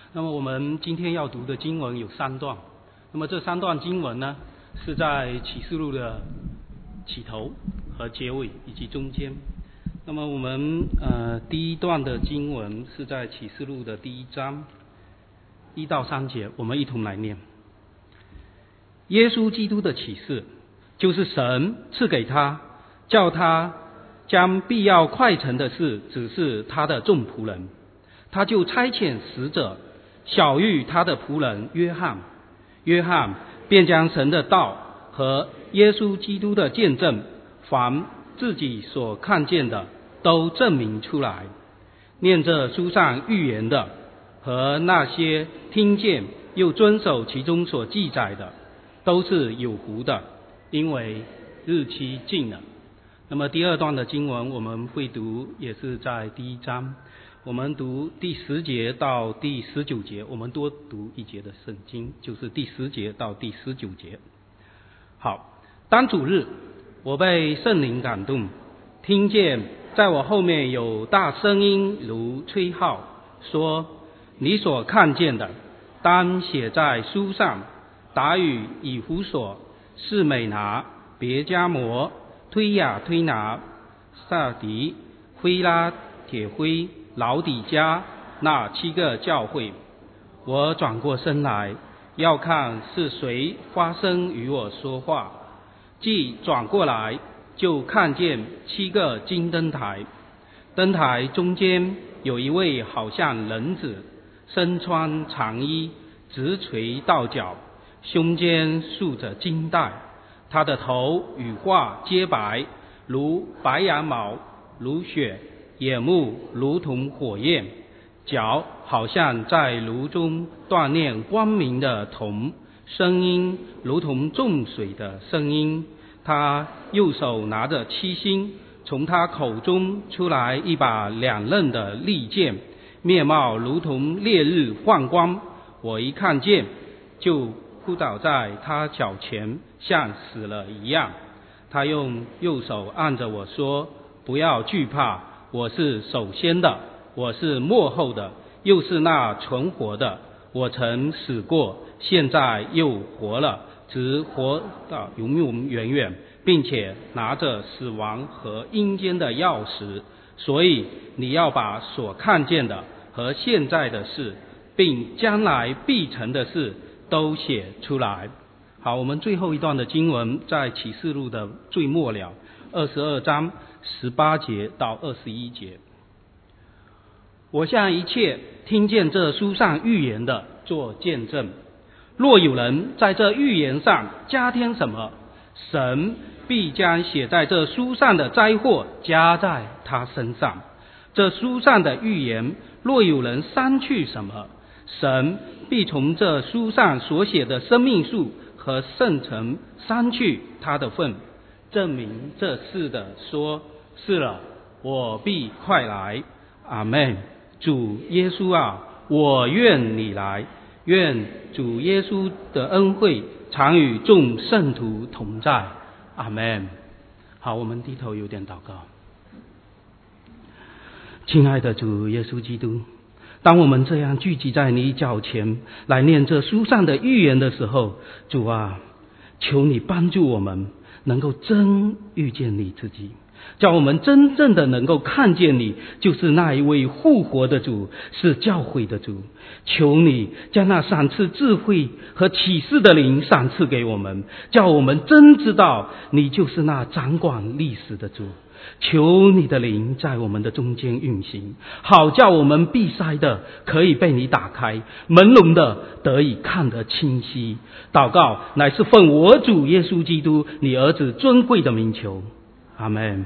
那么我们今天要读的经文有3段，那么这3段经文呢，是在启示录的起头和结尾以及中间。那么我们第一段的经文是在启示录的第1章1到3节，我们一同来念。耶稣基督的启示，就是神赐给他，叫他将必要快成的事指示他的众仆人，他就差遣使者晓谕他的仆人约翰，约翰便将神的道和耶稣基督的见证，凡自己所看见的都证明出来。念着书上预言的和那些听见又遵守其中所记载的，都是有福的，因为日期近了。那么第2段的经文我们会读，也是在第1章，我们读第10节到第19节，我们多读一节的圣经，就是第10节到第19节。好，当主日，我被圣灵感动，听见在我后面有大声音如吹号，说：你所看见的，当写在书上，打与以弗所、士美拿、别迦摩、推雅推拿、撒狄、非拉铁非、老底嘉那7个教会。我转过身来，要看是谁发声与我说话。既转过来，就看见7个金灯台，灯台中间有一位好像人子，身穿长衣，直垂到脚，胸间束着金带，他的头与发皆白，如白羊毛，如雪，眼目如同火焰，脚好像在炉中锻炼光明的铜，声音如同众水的声音。他右手拿着7星，从他口中出来一把2刃的利剑，面貌如同烈日放光。我一看见，就扑倒在他脚前，像死了一样。他用右手按着我说：不要惧怕，我是首先的，我是末后的，又是那存活的。我曾死过，现在又活了，直活到永永远远，并且拿着死亡和阴间的钥匙。所以你要把所看见的和现在的事，并将来必成的事都写出来。好，我们最后一段的经文在启示录的最末了，22章18节到21节。我向一切听见这书上预言的做见证，若有人在这预言上加添什么，神必将写在这书上的灾祸加在他身上。这书上的预言若有人删去什么，神必从这书上所写的生命树和圣城删去他的份，证明这事的说：是了，我必快来。阿们。主耶稣啊，我愿你来，愿主耶稣的恩惠常与众圣徒同在。阿们。好，我们低头有点祷告。亲爱的主耶稣基督，当我们这样聚集在你脚前来念这书上的预言的时候，主啊，求你帮助我们能够真遇见你自己，叫我们真正的能够看见你就是那一位复活的主，是教会的主。求你将那赏赐智慧和启示的灵赏赐给我们，叫我们真知道你就是那掌管历史的主。求你的灵在我们的中间运行，好叫我们闭塞的可以被你打开，朦胧的得以看得清晰。祷告乃是奉我主耶稣基督你儿子尊贵的名求。阿们。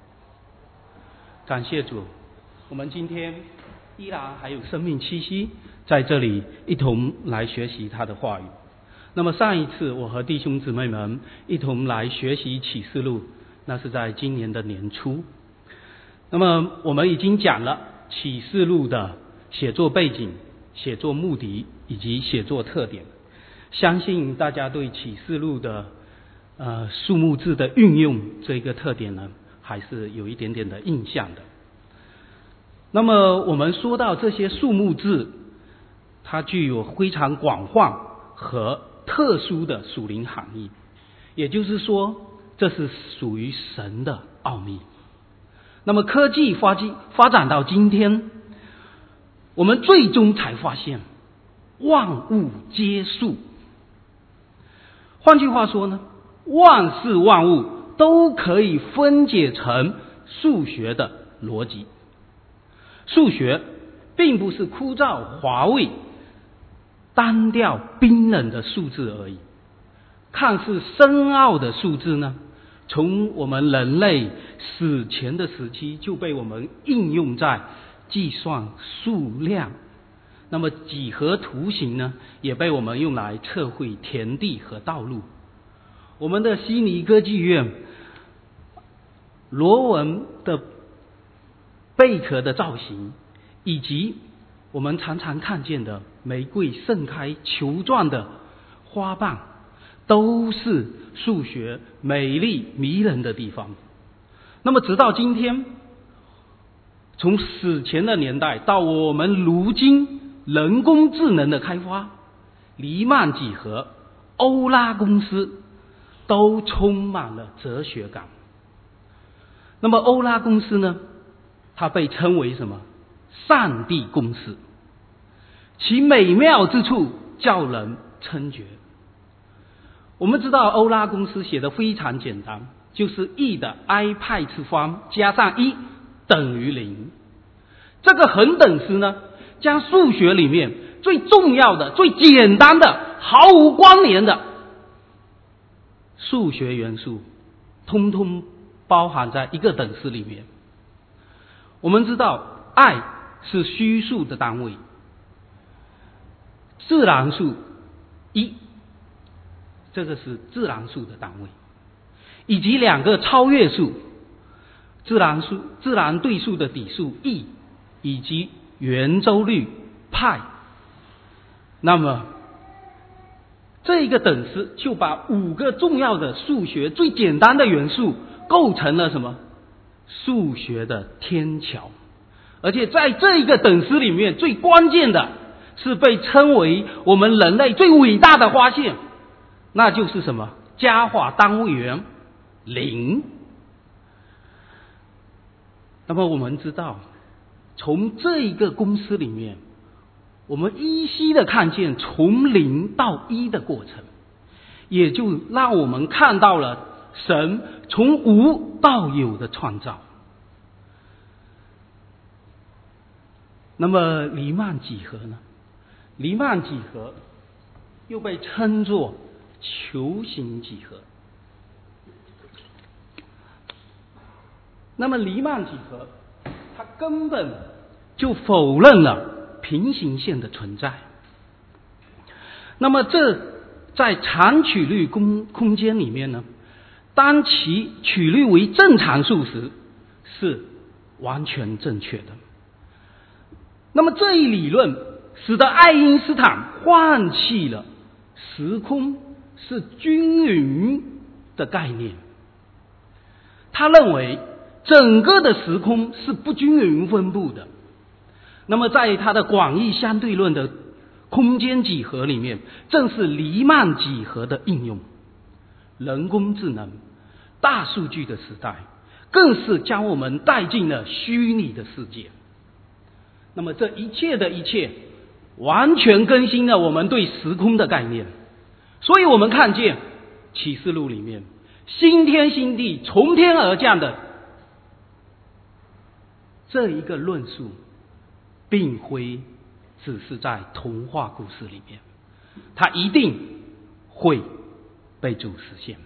感谢主，我们今天依然还有生命气息，在这里一同来学习他的话语。那么上一次我和弟兄姊妹们一同来学习启示录，那是在今年的年初。那么我们已经讲了启示录的写作背景、写作目的以及写作特点，相信大家对启示录的数目字的运用这个特点呢，还是有一点点的印象的。那么我们说到这些数目字， 它具有非常广泛和特殊的属灵含义，也就是说，这是属于神的奥秘。那么科技发展到今天，我们最终才发现万物皆数。换句话说呢，万事万物都可以分解成数学的逻辑。数学并不是枯燥乏味、单调冰冷的数字而已，看似深奥的数字呢，从我们人类史前的时期就被我们应用在计算数量。那么几何图形呢，也被我们用来测绘田地和道路。我们的悉尼歌剧院螺纹的贝壳的造型，以及我们常常看见的玫瑰盛开球状的花瓣，都是数学美丽迷人的地方。那么直到今天，从史前的年代到我们如今人工智能的开发，黎曼几何、欧拉公式都充满了哲学感。那么欧拉公式呢，它被称为什么？上帝公式，其美妙之处叫人称绝。我们知道欧拉公式写得非常简单，就是 e 的 i 派次方加上1等于0。这个恒等式呢，将数学里面最重要的、最简单的、毫无关联的数学元素通通包含在一个等式里面。我们知道 i 是虚数的单位，自然数1，这个是自然数的单位，以及两个超越数，自然对数的底数 e， 以及圆周率派。那么这一个等式就把5个重要的数学最简单的元素构成了什么？数学的天桥。而且在这一个等式里面，最关键的是被称为我们人类最伟大的发现，那就是什么？加法单位元0。那么我们知道，从这一个公式里面，我们依稀的看见从0到1的过程，也就让我们看到了神从无到有的创造。那么黎曼几何呢？黎曼几何又被称作球形几何。那么黎曼几何它根本就否认了平行线的存在。那么这在长曲率空间里面呢，当其曲率为正常数时是完全正确的。那么这一理论使得爱因斯坦放弃了时空是均匀的概念。他认为整个的时空是不均匀分布的。那么在他的广义相对论的空间几何里面，正是黎曼几何的应用。人工智能、大数据的时代，更是将我们带进了虚拟的世界。那么这一切的一切，完全更新了我们对时空的概念。所以我们看见启示录里面新天新地从天而降的这一个论述，并非只是在童话故事里面，它一定会被主实现。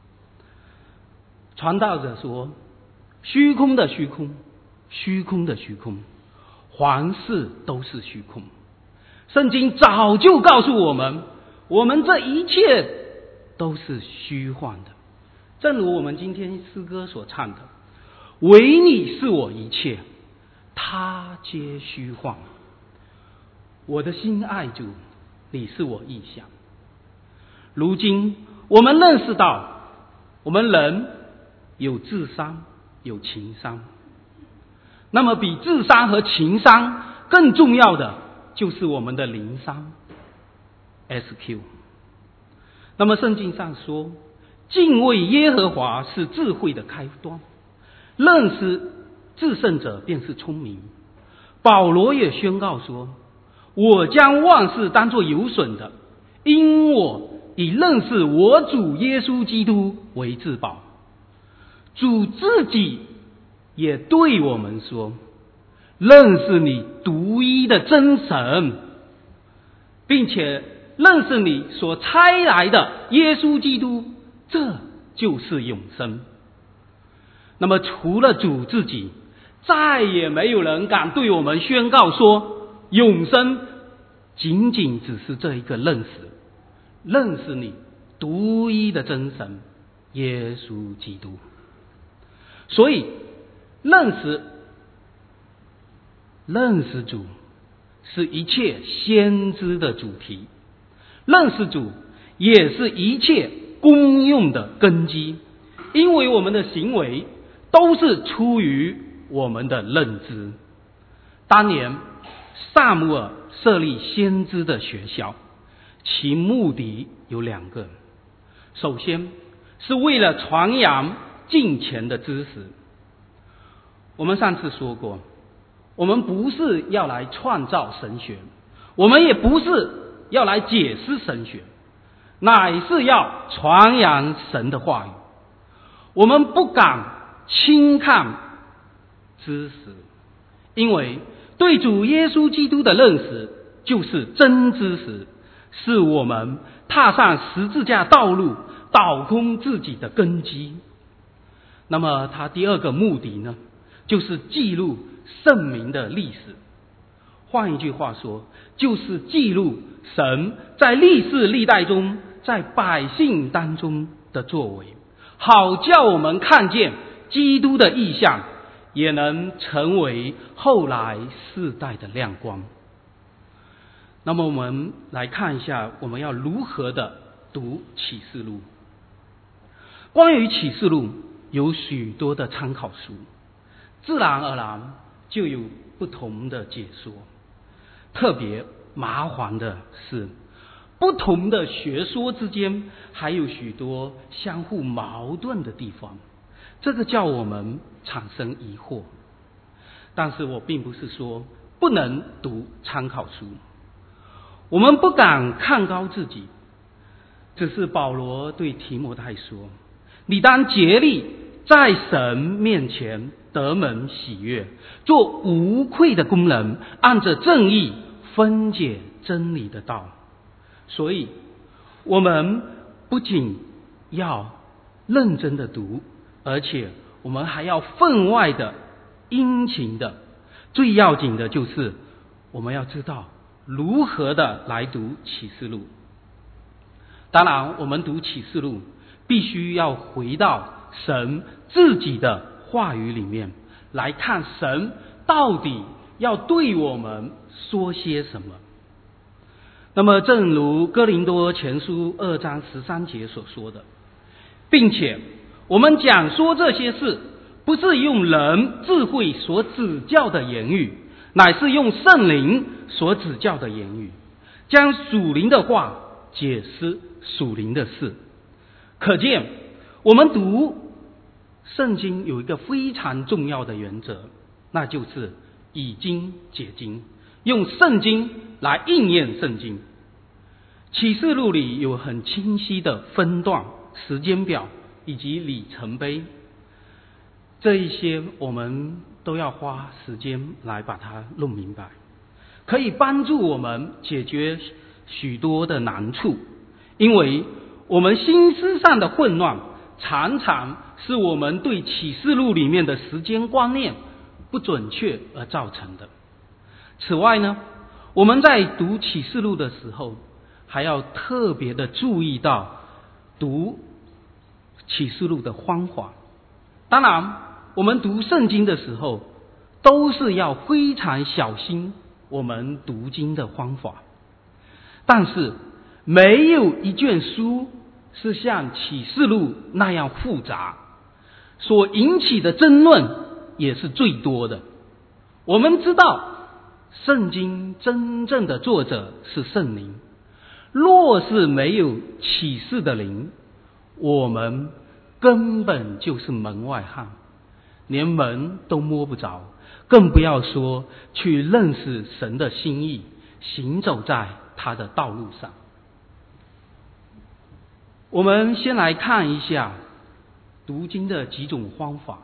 传道者说，虚空的虚空，虚空的虚空，凡事都是虚空。圣经早就告诉我们，我们这一切都是虚幻的。正如我们今天诗歌所唱的，唯你是我一切，他皆虚幻。我的心爱主，你是我意象。如今我们认识到，我们人有智商，有情商。那么比智商和情商更重要的， 就是我们的灵商 SQ。 那么圣经上说，敬畏耶和华是智慧的开端，认识至圣者便是聪明。保罗也宣告说，我将万事当作有损的，因我以认识我主耶稣基督为至宝。主自己也对我们说，认识你独一的真神，并且认识你所差来的耶稣基督，这就是永生。那么除了主自己，再也没有人敢对我们宣告说，永生仅仅只是这一个认识你独一的真神耶稣基督。所以认识主是一切先知的主题，认识主也是一切功用的根基，因为我们的行为都是出于我们的认知。当年撒母耳设立先知的学校，其目的有2个。首先是为了传扬敬虔的知识。我们上次说过，我们不是要来创造神学，我们也不是要来解释神学，乃是要传扬神的话语。我们不敢轻看知识，因为对主耶稣基督的认识就是真知识，是我们踏上十字架道路倒空自己的根基。那么他第2个目的呢，就是记录圣明的历史。换一句话说，就是记录神在历世历代中在百姓当中的作为，好叫我们看见基督的意象，也能成为后来世代的亮光。那么我们来看一下，我们要如何的读启示录。关于启示录有许多的参考书，自然而然就有不同的解说。特别麻烦的是，不同的学说之间还有许多相互矛盾的地方，这个叫我们产生疑惑。但是我并不是说不能读参考书，我们不敢看高自己，只是保罗对提摩太说，你当竭力在神面前得蒙喜悦，做无愧的工人，按着正义分解真理的道。所以我们不仅要认真的读，而且我们还要分外的殷勤的。最要紧的就是我们要知道如何的来读启示录。当然我们读启示录必须要回到神自己的话语里面来看，神到底要对我们说些什么。那么正如哥林多前书2章13节所说的，并且我们讲说这些事，不是用人智慧所指教的言语，乃是用圣灵所指教的言语，将属灵的话解释属灵的事。可见我们读圣经有一个非常重要的原则，那就是以经解经，用圣经来应验圣经。启示录里有很清晰的分段、时间表以及里程碑，这一些我们都要花时间来把它弄明白，可以帮助我们解决许多的难处。因为我们心思上的混乱常常是我们对启示录里面的时间观念不准确而造成的。此外呢，我们在读启示录的时候还要特别的注意到读启示录的方法。当然我们读圣经的时候都是要非常小心我们读经的方法，但是没有一卷书是像启示录那样复杂，所引起的争论也是最多的。我们知道圣经真正的作者是圣灵，若是没有启示的灵，我们根本就是门外汉，连门都摸不着，更不要说去认识神的心意，行走在他的道路上。我们先来看一下读经的几种方法。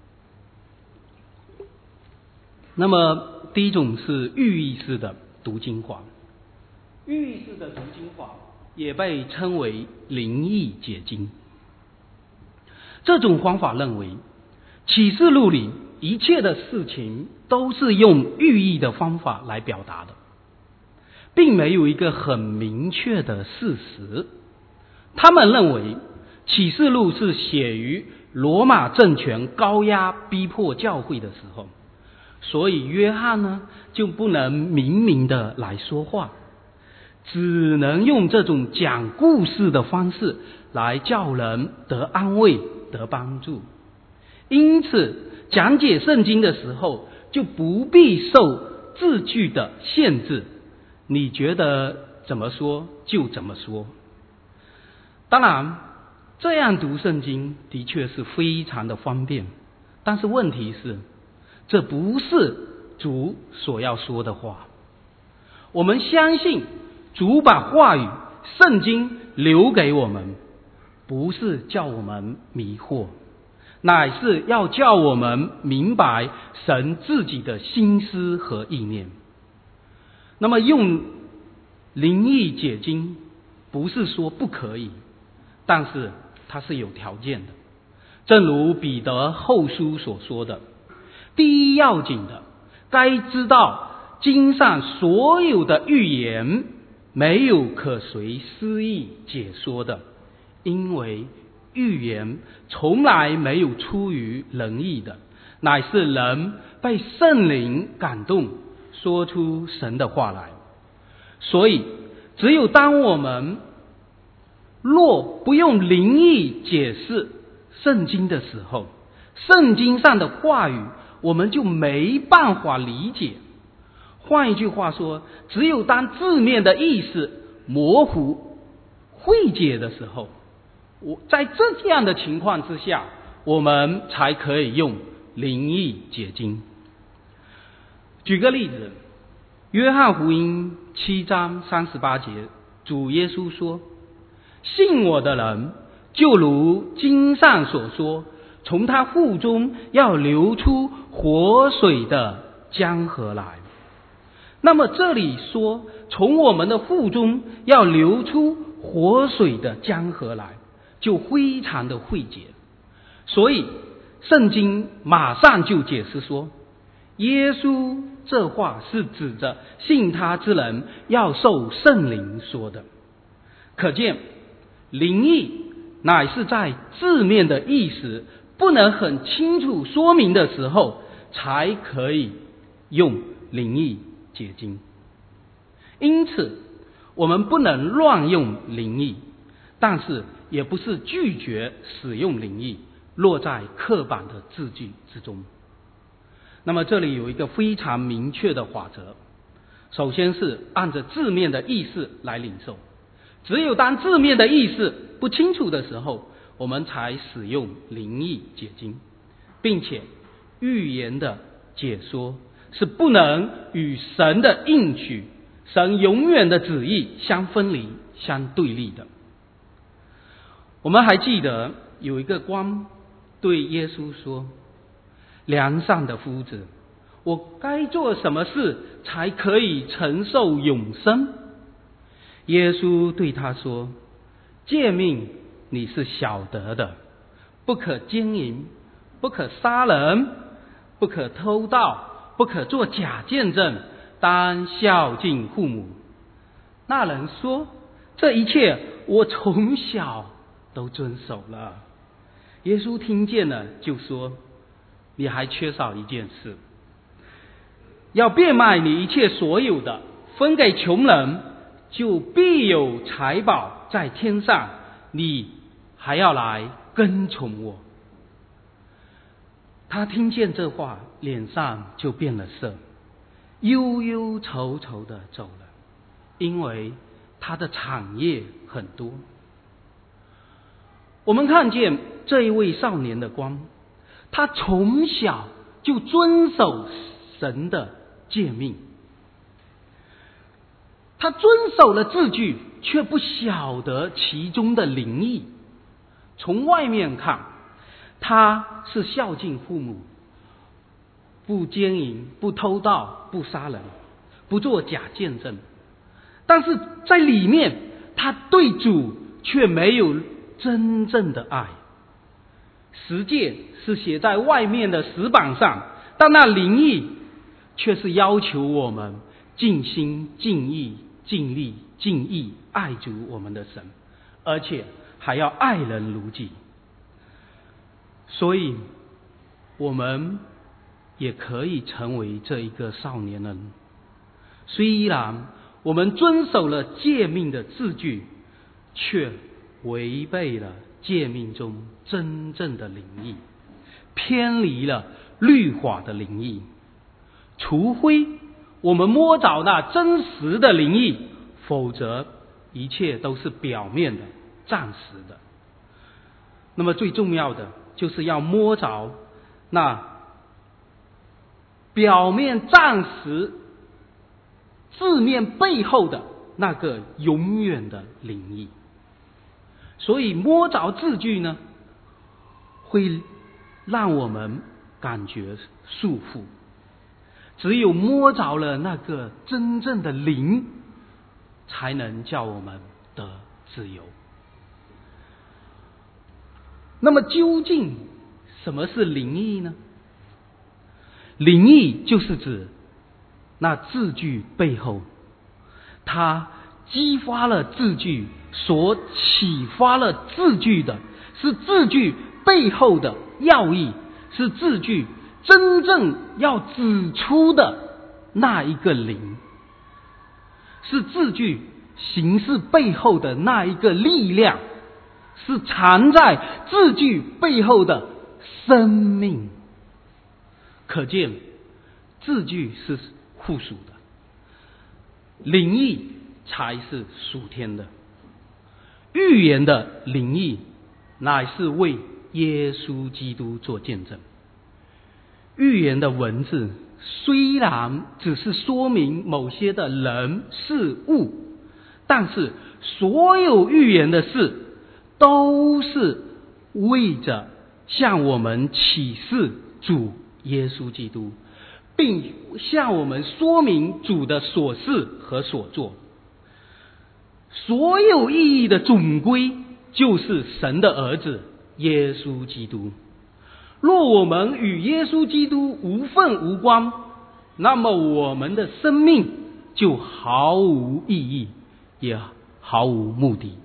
那么第一种是寓意式的读经法，寓意式的读经法也被称为灵意解经。这种方法认为，启示录里一切的事情都是用寓意的方法来表达的，并没有一个很明确的事实。他们认为启示录是写于罗马政权高压逼迫教会的时候，所以约翰呢就不能明的来说话，只能用这种讲故事的方式来叫人得安慰得帮助。因此讲解圣经的时候就不必受字句的限制，你觉得怎么说就怎么说。当然这样读圣经的确是非常的方便，但是问题是这不是主所要说的话。我们相信主把话语圣经留给我们，不是叫我们迷惑，乃是要叫我们明白神自己的心思和意念。那么用灵意解经不是说不可以，但是它是有条件的。正如彼得后书所说的，第一要紧的，该知道经上所有的预言没有可随私意解说的，因为预言从来没有出于人意的，乃是人被圣灵感动说出神的话来。所以只有当我们若不用灵意解释圣经的时候，圣经上的话语我们就没办法理解。换一句话说，只有当字面的意思模糊晦解的时候，在这样的情况之下，我们才可以用灵意解经。举个例子，约翰福音7章38节，主耶稣说，信我的人就如经上所说，从他腹中要流出活水的江河来。那么这里说从我们的腹中要流出活水的江河来，就非常的晦解。所以圣经马上就解释说，耶稣这话是指着信他之人要受圣灵说的。可见灵意乃是在字面的意思不能很清楚说明的时候，才可以用灵意解经。因此我们不能乱用灵意，但是也不是拒绝使用灵意，落在刻板的字句之中。那么这里有一个非常明确的法则，首先是按着字面的意思来领受，只有当字面的意思不清楚的时候，我们才使用灵意解经，并且预言的解说是不能与神的应许、神永远的旨意相分离、相对立的。我们还记得有一个官对耶稣说，良善的夫子，我该做什么事才可以承受永生？耶稣对他说，诫命你是晓得的，不可奸淫，不可杀人，不可偷盗，不可作假见证，当孝敬父母。那人说，这一切我从小都遵守了。耶稣听见了就说，你还缺少一件事，要变卖你一切所有的，分给穷人，就必有财宝在天上，你还要来跟从我。他听见这话，脸上就变了色， 忧忧愁愁的走了，因为他的产业很多。我们看见这一位少年的光，他从小就遵守神的诫命，他遵守了字句，却不晓得其中的灵意。从外面看，他是孝敬父母，不奸淫，不偷盗，不杀人，不做假见证，但是在里面，他对主却没有真正的爱。十诫是写在外面的石板上，但那灵意却是要求我们尽心尽意尽力尽意爱主我们的神，而且还要爱人如己。所以我们也可以成为这一个少年人，虽然我们遵守了诫命的字句，却违背了诫命中真正的灵意，偏离了律法的灵意。除非我们摸着那真实的灵意，否则一切都是表面的、暂时的。那么最重要的就是要摸着那表面暂时字面背后的那个永远的灵意。所以摸着字句呢，会让我们感觉束缚，只有摸着了那个真正的灵，才能叫我们得自由。那么究竟什么是灵意呢？灵意就是指那字句背后，它激发了字句，所启发了字句的是字句背后的要义，是字句真正要指出的那一个灵，是字句形式背后的那一个力量，是藏在字句背后的生命。可见字句是附属的，灵意才是属天的。预言的灵意乃是为耶稣基督做见证。预言的文字虽然只是说明某些的人事物，但是所有预言的事都是为着向我们启示主耶稣基督，并向我们说明主的所事和所做。所有意义的总归就是神的儿子耶稣基督。若我们与耶稣基督无份无关，那么我们的生命就毫无意义，也毫无目的。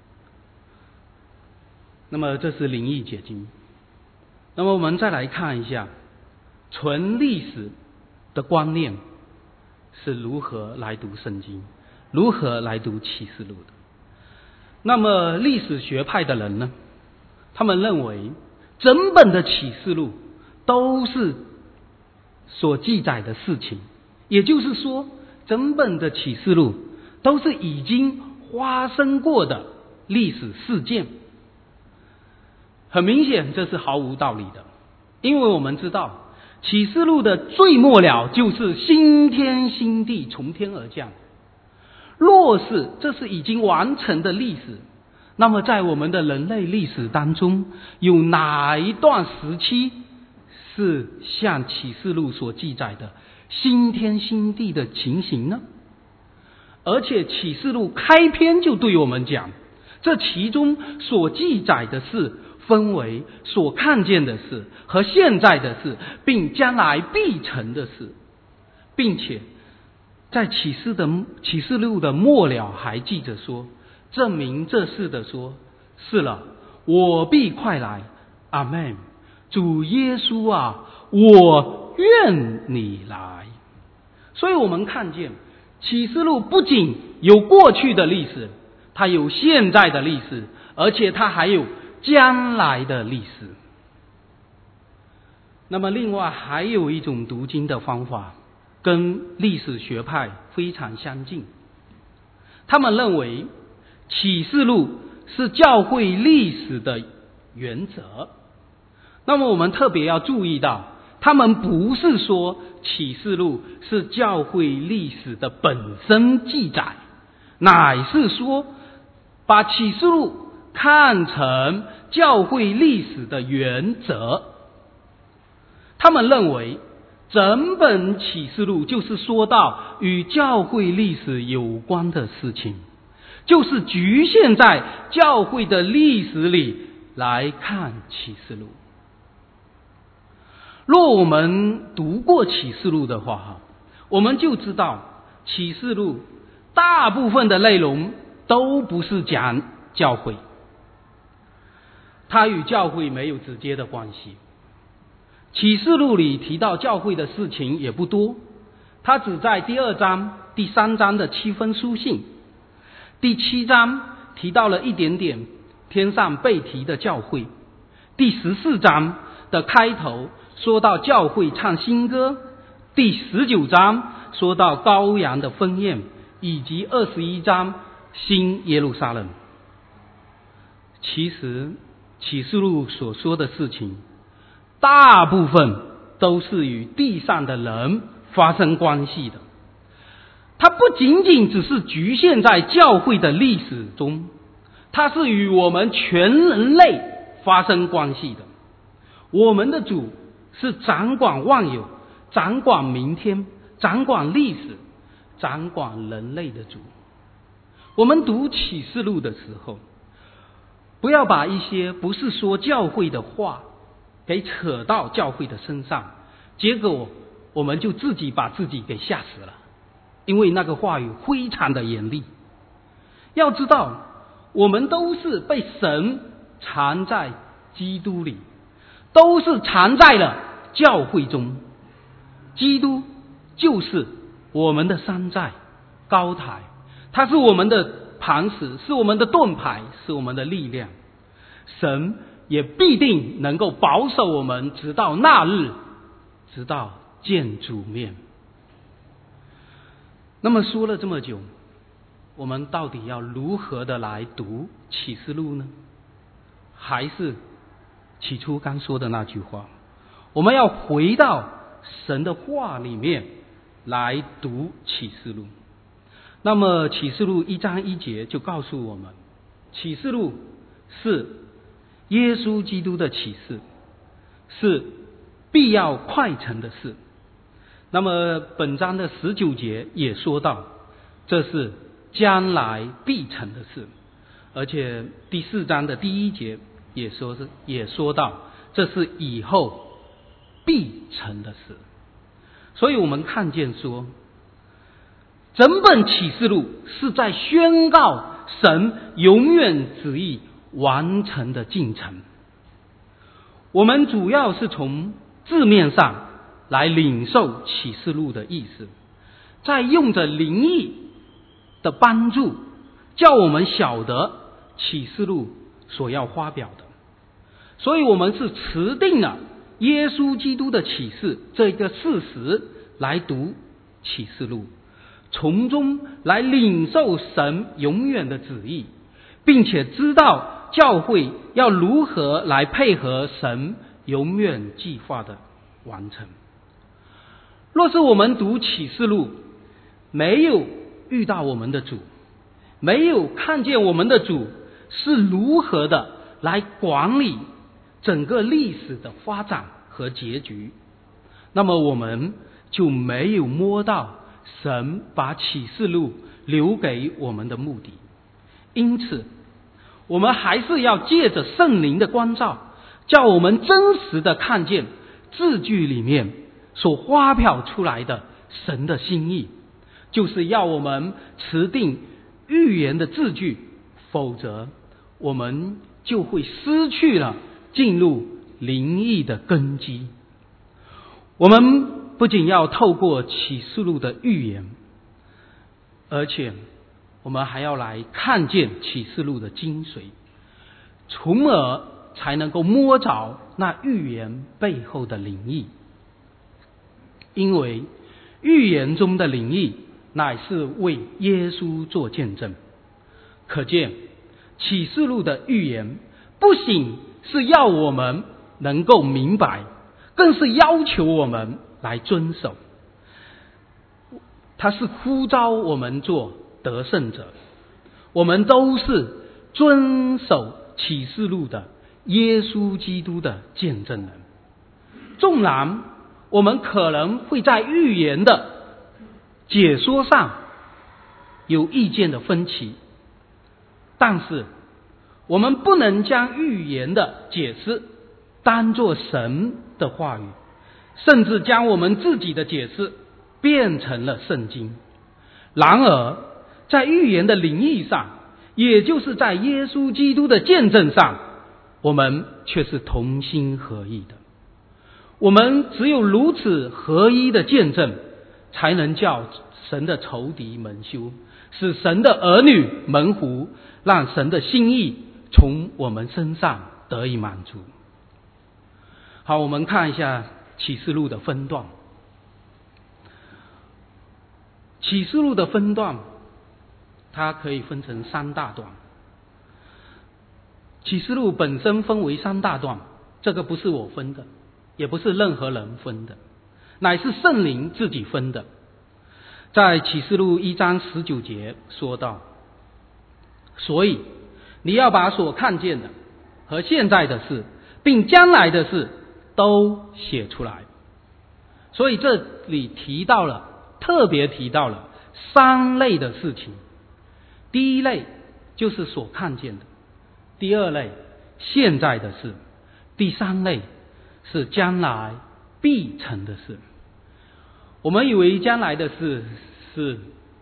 那么这是灵意解经。那么我们再来看一下纯历史的观念是如何来读圣经，如何来读启示录的。那么历史学派的人呢，他们认为整本的启示录都是所记载的事情，也就是说整本的启示录都是已经发生过的历史事件。很明显这是毫无道理的，因为我们知道启示录的最末了就是新天新地从天而降。若是这是已经完成的历史，那么在我们的人类历史当中，有哪一段时期是像启示录所记载的新天新地的情形呢？而且启示录开篇就对我们讲，这其中所记载的事分为所看见的事和现在的事，并将来必成的事，并且在启示录的末了还记着说，证明这事的说，是了，我必快来，阿们。主耶稣啊，我愿你来。所以我们看见启示录不仅有过去的历史，它有现在的历史，而且它还有将来的历史。那么另外还有一种读经的方法， 跟历史学派非常相近。他们认为启示录是教会历史的原则。那么我们特别要注意到，他们不是说启示录是教会历史的本身记载，乃是说把启示录看成教会历史的原则。他们认为整本启示录就是说到与教会历史有关的事情，就是局限在教会的历史里来看启示录。若我们读过启示录的话，我们就知道启示录大部分的内容都不是讲教会，它与教会没有直接的关系。启示录里提到教会的事情也不多，它只在第2章、第3章的7封书信，第7章提到了一点点天上被提的教会，第14章的开头说到教会唱新歌，第19章说到羔羊的婚宴，以及21章新耶路撒冷。其实启示录所说的事情大部分都是与地上的人发生关系的，它不仅仅只是局限在教会的历史中，它是与我们全人类发生关系的。我们的主是掌管万有、掌管明天、掌管历史、掌管人类的主。我们读启示录的时候，不要把一些不是说教会的话给扯到教会的身上，结果我们就自己把自己给吓死了，因为那个话语非常的严厉。要知道，我们都是被神藏在基督里，都是藏在了教会中。基督就是我们的山寨高台，它是我们的磐石，是我们的盾牌，是我们的力量。神也必定能够保守我们直到那日，直到见主面。那么说了这么久，我们到底要如何的来读启示录呢？还是起初刚说的那句话，我们要回到神的话里面来读启示录。那么启示录1章1节就告诉我们，启示录是耶稣基督的启示，是必要快成的事。那么本章的19节也说到，这是将来必成的事。而且第4章的第1节也说到，这是以后必成的事。所以我们看见说，整本启示录是在宣告神永远旨意完成的进程。我们主要是从字面上来领受启示录的意思，再用着灵意的帮助，叫我们晓得启示录所要发表的。所以我们是持定了耶稣基督的启示这个事实来读启示录，从中来领受神永远的旨意，并且知道教会要如何来配合神永远计划的完成。若是我们读启示录没有遇到我们的主，没有看见我们的主是如何的来管理整个历史的发展和结局，那么我们就没有摸到神把启示录留给我们的目的。因此我们还是要借着圣灵的光照，叫我们真实的看见字句里面所发表出来的神的心意，就是要我们持定预言的字句，否则我们就会失去了进入灵意的根基。我们不仅要透过启示录的预言，而且我们还要来看见启示录的精髓，从而才能够摸着那预言背后的灵意。因为预言中的灵意乃是为耶稣做见证。可见启示录的预言不仅是要我们能够明白，更是要求我们来遵守。它是呼召我们做得胜者。我们都是遵守启示录的耶稣基督的见证人。纵然我们可能会在预言的解说上有意见的分歧，但是我们不能将预言的解释当作神的话语，甚至将我们自己的解释变成了圣经。然而在预言的灵意上，也就是在耶稣基督的见证上，我们却是同心合意的。我们只有如此合一的见证，才能叫神的仇敌蒙羞，使神的儿女蒙福，让神的心意从我们身上得以满足。好，我们看一下启示录的分段。启示录的分段它可以分成3大段。启示录本身分为3大段，这个不是我分的，也不是任何人分的，乃是圣灵自己分的。在启示录1章19节说道，所以你要把所看见的和现在的事并将来的事都写出来。所以这里特别提到了3类的事情。第一类就是所看见的，第二类现在的事，第3类是将来必成的事。我们以为将来的事是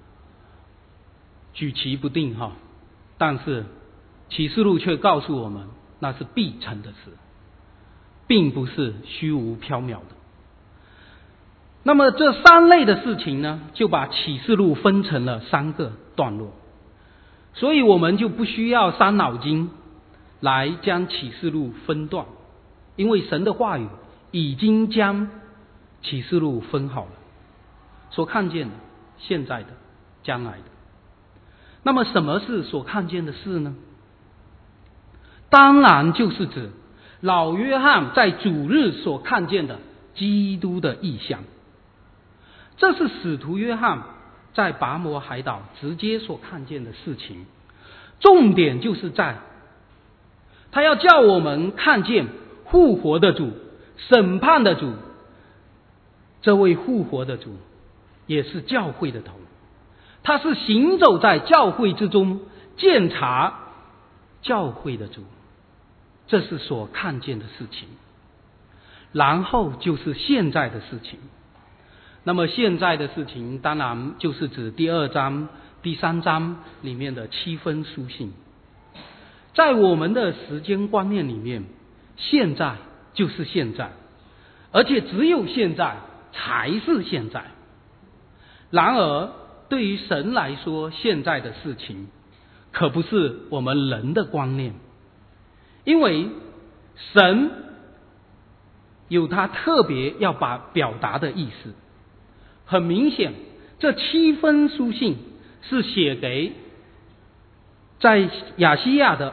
举棋不定但是启示录却告诉我们，那是必成的事，并不是虚无缥缈的。那么这3类的事情呢，就把启示录分成了3个段落。所以我们就不需要伤脑筋来将启示录分段，因为神的话语已经将启示录分好了，所看见的、现在的、将来的。那么什么是所看见的事呢？当然就是指老约翰在主日所看见的基督的异象。这是使徒约翰在拔摩海岛直接所看见的事情。重点就是在他要叫我们看见复活的主、审判的主。这位复活的主也是教会的头，他是行走在教会之中，鉴察教会的主。这是所看见的事情。然后就是现在的事情。那么现在的事情当然就是指第2章、第3章里面的7分书信。在我们的时间观念里面，现在就是现在，而且只有现在才是现在。然而对于神来说，现在的事情可不是我们人的观念，因为神有他特别要表达的意思。很明显，这7封书信是写给在亚细亚的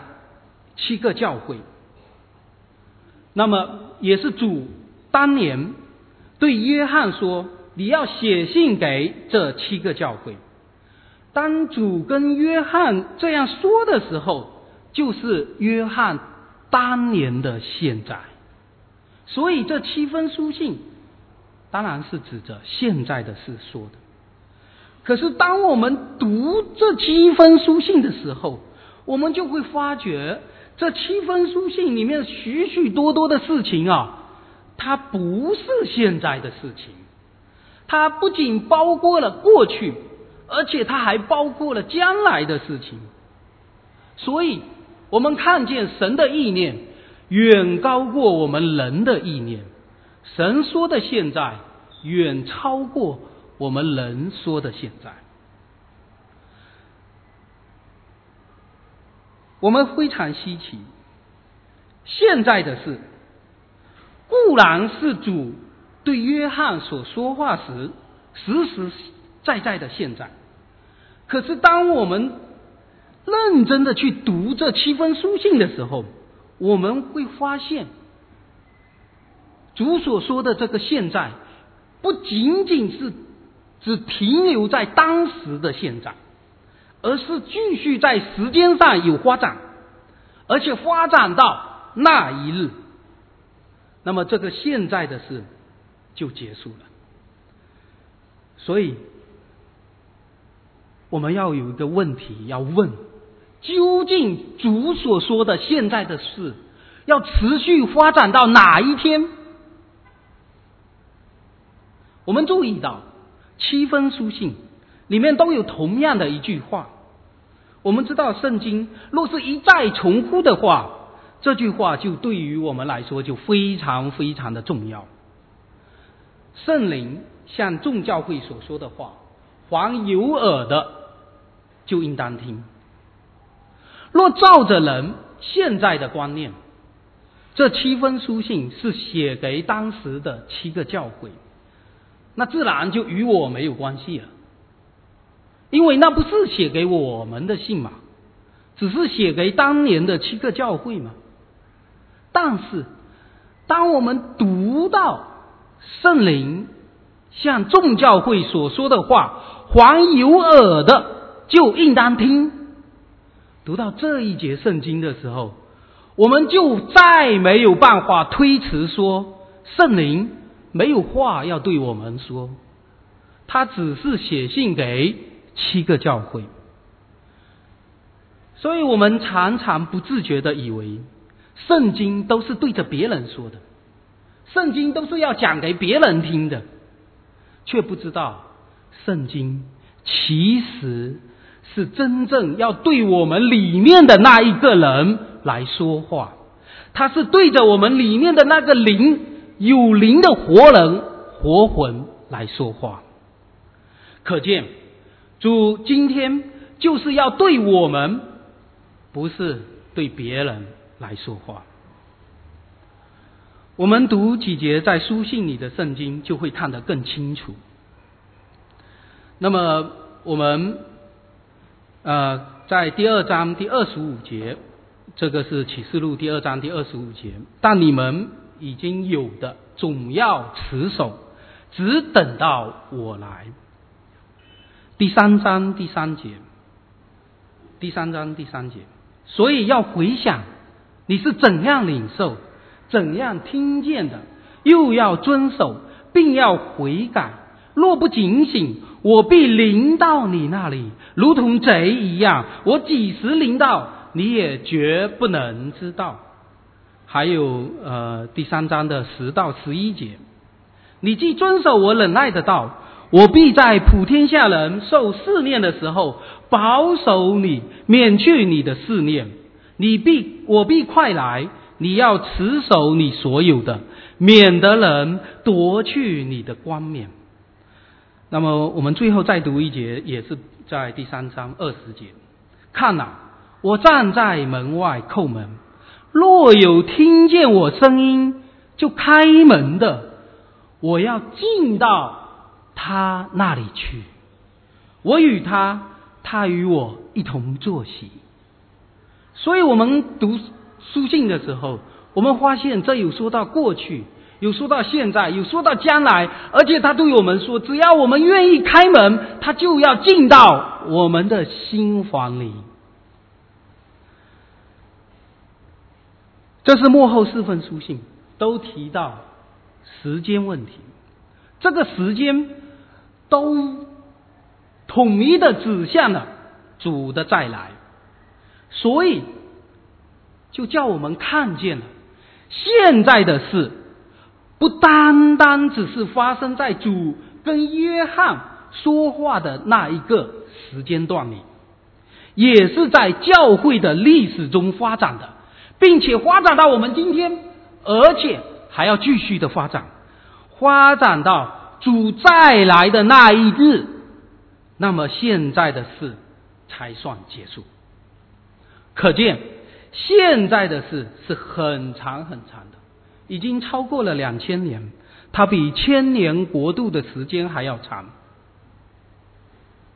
7个教会。那么也是主当年对约翰说，你要写信给这7个教会。当主跟约翰这样说的时候，就是约翰当年的现在。所以这7封书信当然是指着现在的事说的。可是当我们读这7封书信的时候，我们就会发觉这7封书信里面许许多多的事情它不是现在的事情。它不仅包括了过去，而且它还包括了将来的事情。所以我们看见神的意念远高过我们人的意念，神说的现在远超过我们人说的现在。我们非常稀奇，现在的事固然是主对约翰所说话时实实在在的现在。可是当我们认真的去读这7封书信的时候，我们会发现主所说的这个现在不仅仅是只停留在当时的现在，而是继续在时间上有发展，而且发展到那一日，那么这个现在的事就结束了。所以我们要有一个问题要问，究竟主所说的现在的事要持续发展到哪一天？我们注意到7封书信里面都有同样的一句话。我们知道圣经若是一再重复的话，这句话就对于我们来说就非常非常的重要。圣灵向众教会所说的话，凡有耳的就应当听。若照着人现在的观念，这7封书信是写给当时的7个教会，那自然就与我没有关系了，因为那不是写给我们的信嘛，只是写给当年的7个教会嘛。但是当我们读到圣灵向众教会所说的话，凡有耳的就应当听，读到这一节圣经的时候，我们就再没有办法推辞说圣灵没有话要对我们说，他只是写信给7个教会。所以我们常常不自觉地以为圣经都是对着别人说的，圣经都是要讲给别人听的，却不知道圣经其实是真正要对我们里面的那一个人来说话，他是对着我们里面的那个灵，有灵的活人活魂来说话。可见主今天就是要对我们，不是对别人来说话。我们读几节在书信里的圣经就会看得更清楚。那么我们在第2章第25节，这个是启示录第2章第25节，但你们已经有的总要持守，只等到我来。第3章第3节，第3章第3节，所以要回想你是怎样领受，怎样听见的，又要遵守，并要悔改。若不警醒，我必临到你那里，如同贼一样。我几时临到，你也绝不能知道。还有第3章的10到11节，你既遵守我忍耐的道，我必在普天下人受试炼的时候保守你，免去你的试炼。我必快来，你要持守你所有的，免得人夺去你的冠冕。那么我们最后再读一节，也是在第3章20节。看哪，我站在门外叩门，若有听见我声音就开门的，我要进到他那里去，我与他，他与我一同坐席。所以我们读书信的时候，我们发现这有说到过去，有说到现在，有说到将来，而且他对我们说，只要我们愿意开门，他就要进到我们的心房里。这是末后4份书信都提到时间问题，这个时间都统一的指向了主的再来，所以就叫我们看见了现在的事不单单只是发生在主跟约翰说话的那一个时间段里，也是在教会的历史中发展的，并且发展到我们今天，而且还要继续的发展到主再来的那一日，那么现在的事才算结束。可见现在的事是很长很长的，已经超过了2000年，它比1000年国度的时间还要长。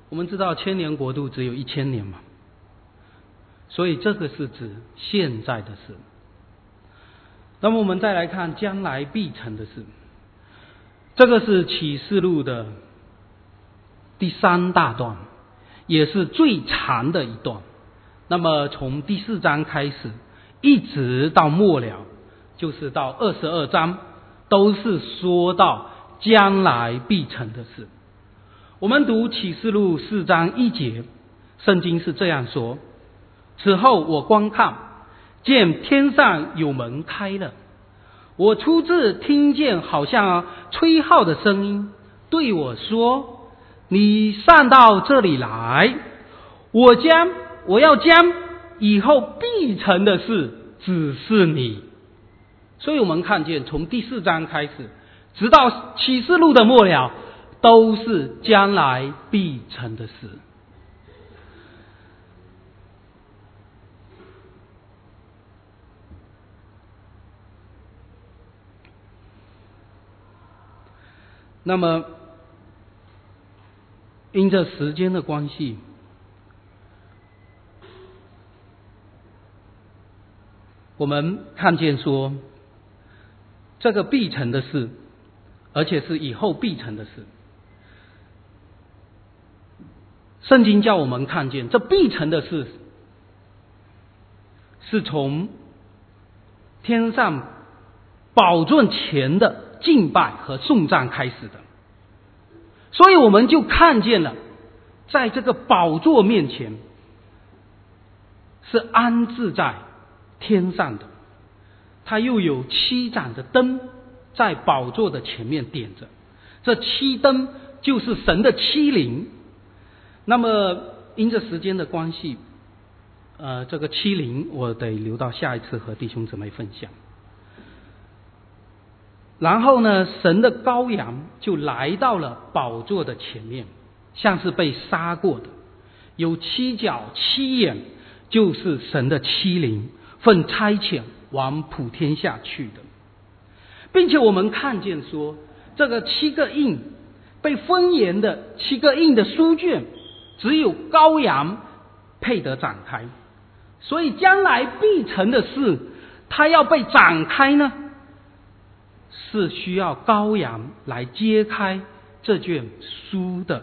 我们知道千年国度只有1000年嘛，所以这个是指现在的事。那么我们再来看将来必成的事，这个是启示录的第3大段，也是最长的一段。那么从第4章开始一直到末了，就是到22章，都是说到将来必成的事。我们读启示录4章1节，圣经是这样说：此后我观看，见天上有门开了，我初次听见好像吹号的声音，对我说：你上到这里来，我要将以后必成的事指示你。所以我们看见从第4章开始直到启示录的末了，都是将来必成的事。那么因着时间的关系，我们看见说这个必成的事，而且是以后必成的事。圣经叫我们看见这必成的事是从天上宝座前的敬拜和颂赞开始的。所以我们就看见了在这个宝座面前是安置在天上的，它又有7盏的灯在宝座的前面点着，这7灯就是神的7灵。那么因着时间的关系，这个7灵我得留到下一次和弟兄姊妹分享。然后呢，神的羔羊就来到了宝座的前面，像是被杀过的，有7角7眼，就是神的7灵，奉差遣往普天下去的。并且我们看见说，这个7个印被分言的7个印的书卷，只有羔羊配得展开。所以将来必成的事，它要被展开呢，是需要羔羊来揭开这卷书的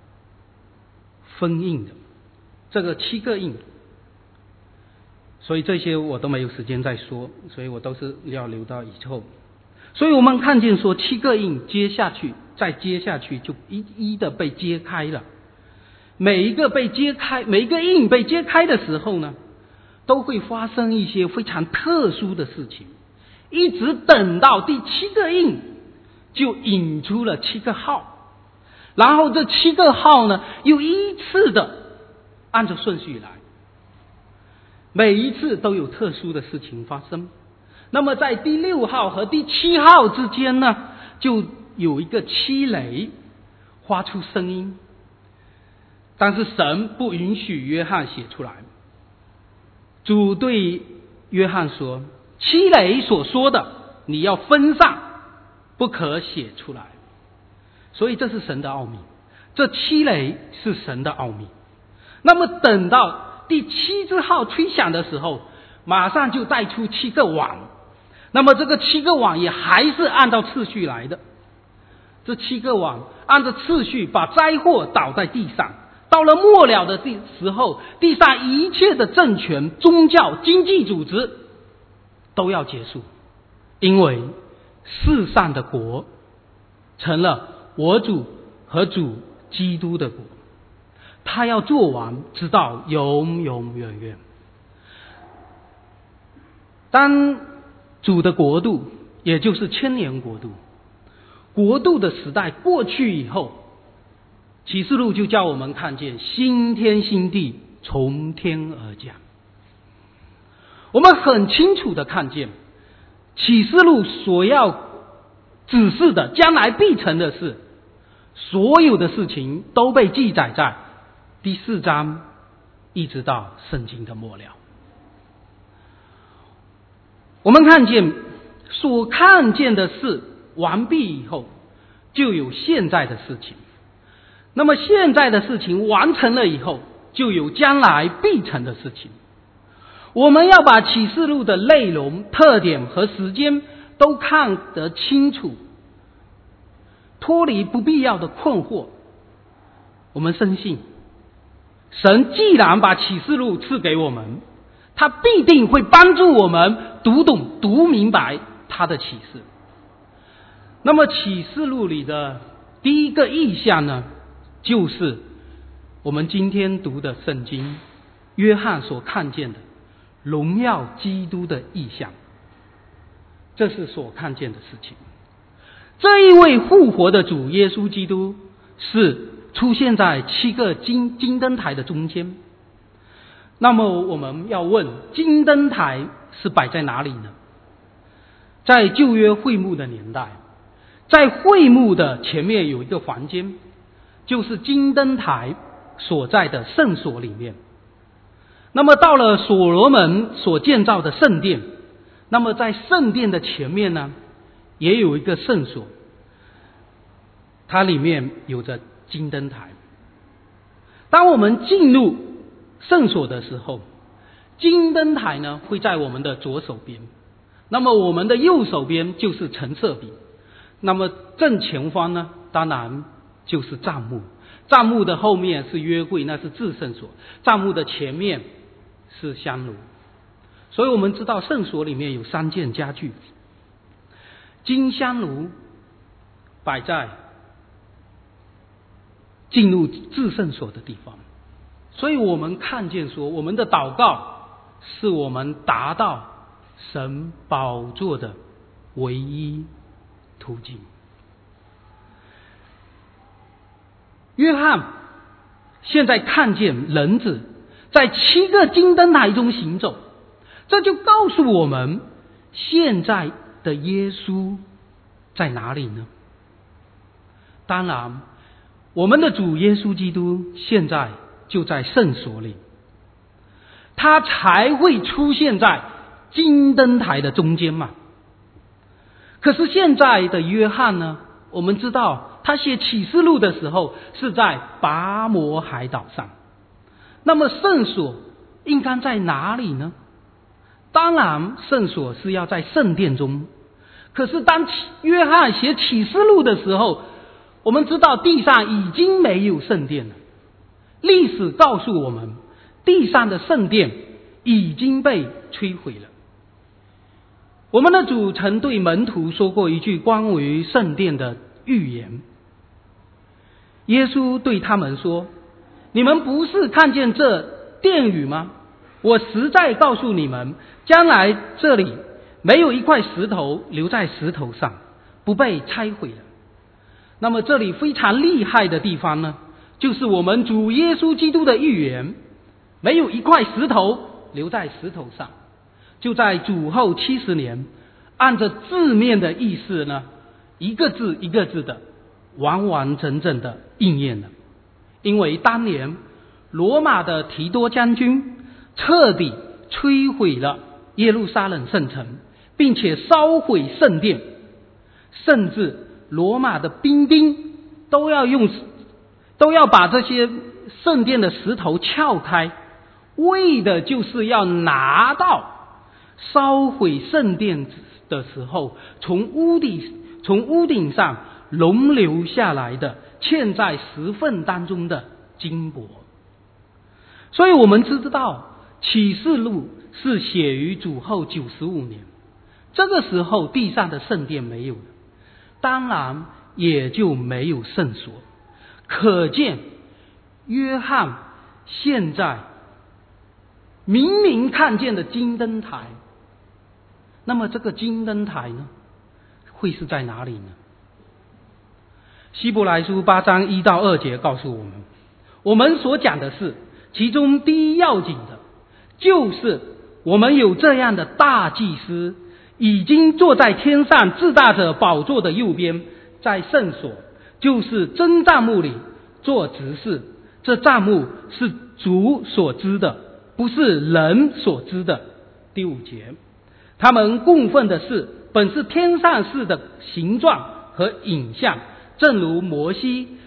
封印的，这个7个印。所以这些我都没有时间再说，所以我都是要留到以后。所以我们看见说7个印接下去，再接下去就一一的被揭开了。每一个印被揭开的时候呢，都会发生一些非常特殊的事情，一直等到第7个印就引出了7个号，然后这7个号呢又依次的按照顺序来，每一次都有特殊的事情发生。那么在第6号和第7号之间呢，就有一个7雷发出声音，但是神不允许约翰写出来。主对约翰说，7雷所说的你要分散，不可写出来。所以这是神的奥秘，这7雷是神的奥秘。那么等到第7支号吹响的时候，马上就带出7个网。那么这个7个网也还是按照次序来的，这7个网按照次序把灾祸倒在地上。到了末了的时候，地上一切的政权、宗教、经济组织都要结束，因为世上的国成了我主和主基督的国，他要做完，直到永永远远。当主的国度，也就是千年国度，国度的时代过去以后，启示录就叫我们看见新天新地从天而降。我们很清楚的看见启示录所要指示的将来必成的事，所有的事情都被记载在第4章一直到圣经的末了。我们看见所看见的事完毕以后，就有现在的事情。 那么现在的事情完成了以后，就有将来必成的事情。我们要把启示录的内容、特点和时间都看得清楚，脱离不必要的困惑。我们深信，神既然把启示录赐给我们，他必定会帮助我们读懂、读明白他的启示。那么启示录里的第一个意象呢，就是我们今天读的圣经约翰所看见的荣耀基督的意象，这是所看见的事情。这一位复活的主耶稣基督是出现在7个金灯台的中间。那么我们要问，金灯台是摆在哪里呢？在旧约会幕的年代，在会幕的前面有一个房间，就是金灯台所在的圣所里面。那么到了所罗门所建造的圣殿，那么在圣殿的前面呢，也有一个圣所，它里面有着金灯台。当我们进入圣所的时候，金灯台呢会在我们的左手边，那么我们的右手边就是陈设饼，那么正前方呢，当然就是帐幕，帐幕的后面是约柜，那是至圣所，帐幕的前面是香炉。所以我们知道圣所里面有3件家具，金香炉摆在进入至圣所的地方。所以我们看见说，我们的祷告是我们达到神宝座的唯一途径。约翰现在看见人子在7个金灯台中行走，这就告诉我们，现在的耶稣在哪里呢？当然，我们的主耶稣基督现在就在圣所里，他才会出现在金灯台的中间嘛。可是现在的约翰呢，我们知道他写启示录的时候是在拔摩海岛上，那么圣所应该在哪里呢？当然圣所是要在圣殿中，可是当约翰写启示录的时候，我们知道地上已经没有圣殿了。历史告诉我们，地上的圣殿已经被摧毁了。我们的主曾对门徒说过一句关于圣殿的预言，耶稣对他们说，你们不是看见这殿宇吗？我实在告诉你们，将来这里没有一块石头留在石头上不被拆毁了。那么这里非常厉害的地方呢，就是我们主耶稣基督的预言，没有一块石头留在石头上，就在主后70年，按着字面的意思呢，一个字一个字的完完整整的应验了。因为当年罗马的提多将军彻底摧毁了耶路撒冷圣城，并且烧毁圣殿，甚至罗马的兵丁都要把这些圣殿的石头撬开，为的就是要拿到烧毁圣殿的时候从屋顶上容留下来的嵌在石缝当中的金箔。所以我们知道启示录是写于主后95年，这个时候地上的圣殿没有了，当然也就没有圣所。可见约翰现在明明看见的金灯台，那么这个金灯台呢，会是在哪里呢？希伯来书8章1到2节告诉我们，我们所讲的是其中第一要紧的，就是我们有这样的大祭司，已经坐在天上至大者宝座的右边，在圣所，就是真帐幕里做执事。这帐幕是主所知的，不是人所知的。第5节，他们供奉的是本是天上事的形状和影像，正如摩西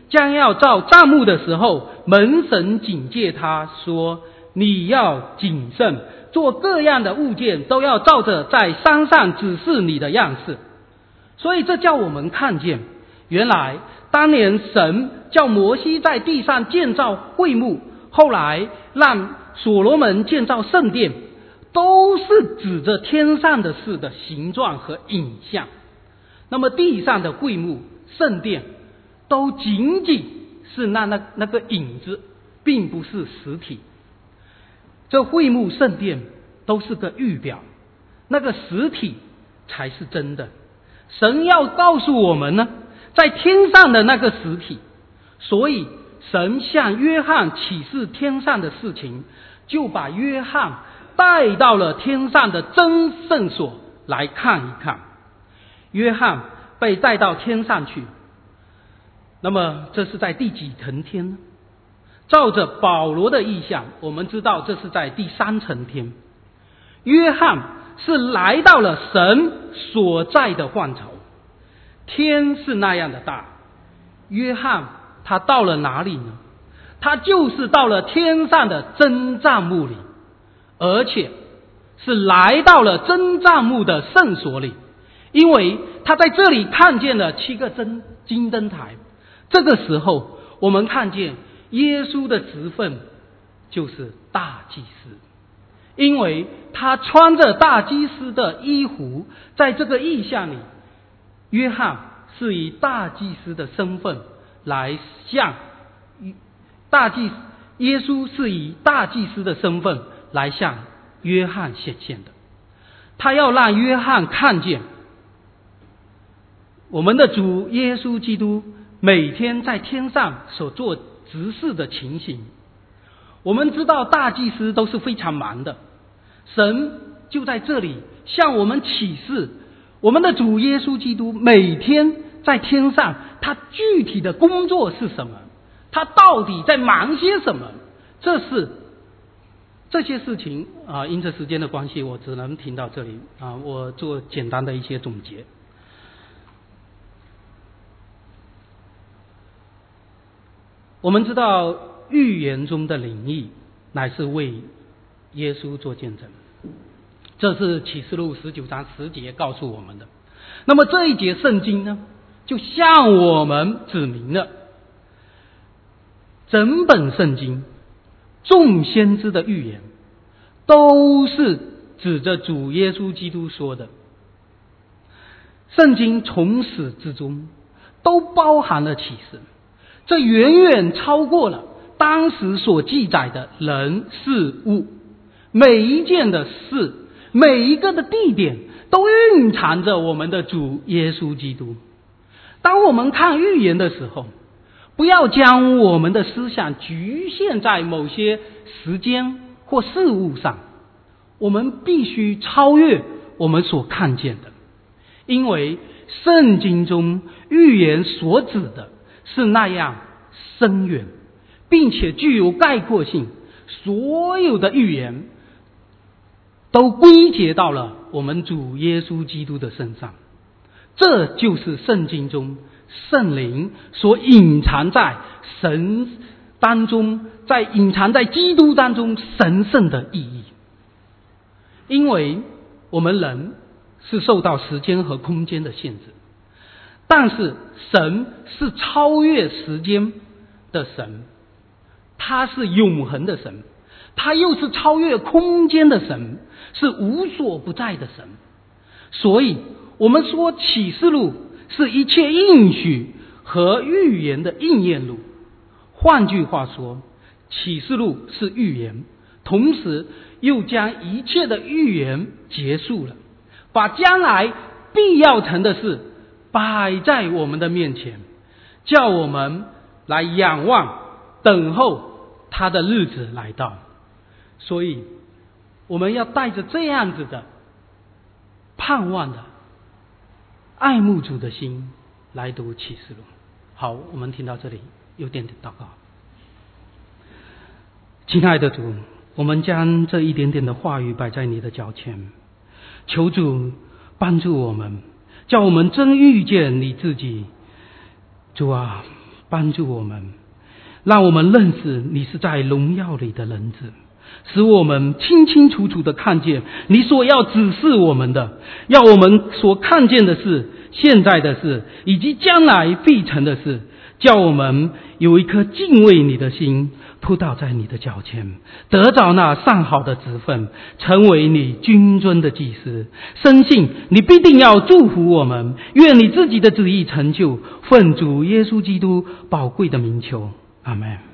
将要造帐幕的时候，门神警戒他说，你要谨慎，做各样的物件都要照着在山上指示你的样式。所以这叫我们看见，原来当年神叫摩西在地上建造会幕，后来让所罗门建造圣殿，都是指着天上的事的形状和影像。那么地上的会幕、圣殿都仅仅是那个影子，并不是实体。这会幕、圣殿都是个预表，那个实体才是真的。神要告诉我们呢，在天上的那个实体，所以神向约翰启示天上的事情，就把约翰带到了天上的真圣所来看一看。约翰被带到天上去，那么这是在第几层天呢？照着保罗的意象，我们知道这是在第3层天。约翰是来到了神所在的范畴，天是那样的大，约翰他到了哪里呢？他就是到了天上的真帐幕里，而且是来到了真帐幕的圣所里，因为他在这里看见了7个金灯台。这个时候我们看见耶稣的职分就是大祭司，因为他穿着大祭司的衣服。在这个意象里，约翰是以大祭司的身份来向耶稣是以大祭司的身份来向约翰显现的。他要让约翰看见我们的主耶稣基督每天在天上所做执事的情形。我们知道大祭司都是非常忙的，神就在这里向我们启示我们的主耶稣基督每天在天上他具体的工作是什么，他到底在忙些什么。这些事情因着时间的关系，我只能停到这里我做简单的一些总结。我们知道预言中的灵意乃是为耶稣做见证，这是启示录19章10节告诉我们的。那么这一节圣经呢，就向我们指明了整本圣经众先知的预言都是指着主耶稣基督说的。圣经从始至终都包含了启示，这远远超过了当时所记载的人事物，每一件的事，每一个的地点都蕴藏着我们的主耶稣基督。当我们看预言的时候，不要将我们的思想局限在某些时间或事物上，我们必须超越我们所看见的，因为圣经中预言所指的是那样深远，并且具有概括性，所有的预言都归结到了我们主耶稣基督的身上。这就是圣经中圣灵所隐藏在神当中，隐藏在基督当中神圣的意义。因为我们人是受到时间和空间的限制，但是神是超越时间的神，他是永恒的神，他又是超越空间的神，是无所不在的神。所以我们说启示录是一切应许和预言的应验录。换句话说，启示录是预言，同时又将一切的预言结束了，把将来必要成的事摆在我们的面前，叫我们来仰望等候他的日子来到。所以我们要带着这样子的盼望的爱慕主的心来读启示录。好，我们听到这里，有点点祷告。亲爱的主，我们将这一点点的话语摆在你的脚前，求主帮助我们，叫我们真遇见你自己。主啊， 帮助我们，让我们认识你是在荣耀里的人子，使我们清清楚楚地看见你所要指示我们的，要我们所看见的事、现在的事以及将来必成的事，叫我们有一颗敬畏你的心扑倒在你的脚前，得着那上好的职分，成为你君尊的祭司。深信你必定要祝福我们，愿你自己的旨意成就，奉主耶稣基督宝贵的名求，阿们。